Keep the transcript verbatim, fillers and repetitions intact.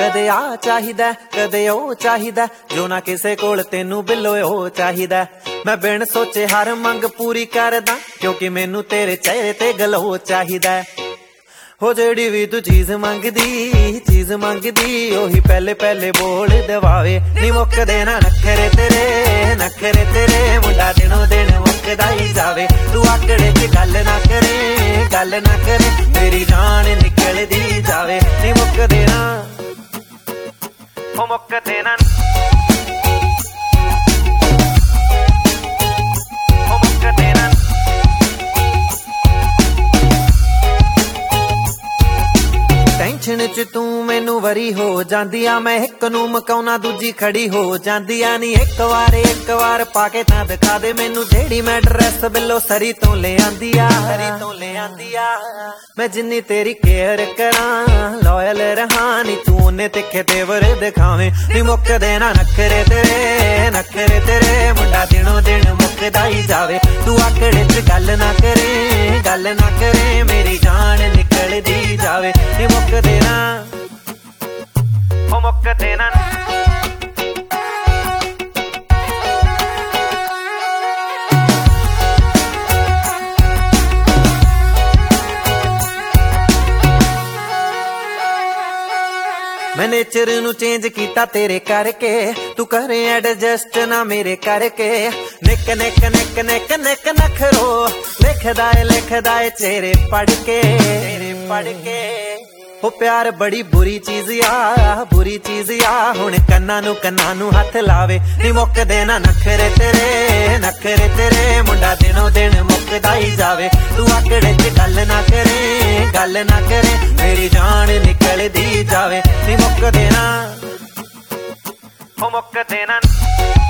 कदे आ चाहिदा कदे ओ चाहिदा, जो ना किसे कोल तेनू बिलो ओ चाहिदा। मैं बिन सोचे हर मंग पूरी करदा, क्योंकि मैनू तेरे चेहरे ते गलो चाहिदा। हो जेड़ी भी तू चीज मंगदी चीज मंगदी, ओही पहले पहले बोल दवावे। नी मुकदे ना नखरे तेरे नखरे तेरे, मुंडा दिनों दिन मुकदा ही जावे। तू आकड़े च गल ना करे गल ना करे, मेरी जान निकलदी जावे। नी मुकदे ना हो मुकदे ना हो मुकदे ना। टेंशन च तू मैनू वरी हो जांदी आ, मैं एक नू मकाउना दूजी खड़ी हो जांदी आ। नी एक वार एक वार पाके तां दिखा दे मैनू, जेड़ी मैं ड्रेस बिलो सरी तो ले आंदी आ सरी तो ले आंदी आ। मैं जिन्नी तेरी केयर करा लॉयल रहा, नी तू उन्ने तिखे तेवर दिखावे। नी मुकदे ना नखरे तेरे नखरे तेरे, मुंडा दिनों दिन मुकदा ही जावे। तू आकड़े च गल ना करे गल ना करे, मेरी जान निकलदी जावे। नी मुकदे ना हो मुकदे ना मैं नेचर नू चेंज कीता तेरे करके, तू करे एडजस्ट ना मेरे करके। निक निक निक निक निक नखरो लिखदा है लिखदा है चेहरे पढ़ के चेहरे पढ़ के। हो प्यार बड़ी बुरी चीज आ बुरी चीज आ, हुण कन्ना नू कन्ना नू हथ लावे। नी मुकदे ना नखरे तेरे नखरे तेरे, मुंडा दिनों दिन मुकदा ही जावे। तू आकड़े च गल ना करे गल ना करे, मेरी जान निकलदी जावे। नी मुकदे ना हो मुकदे ना।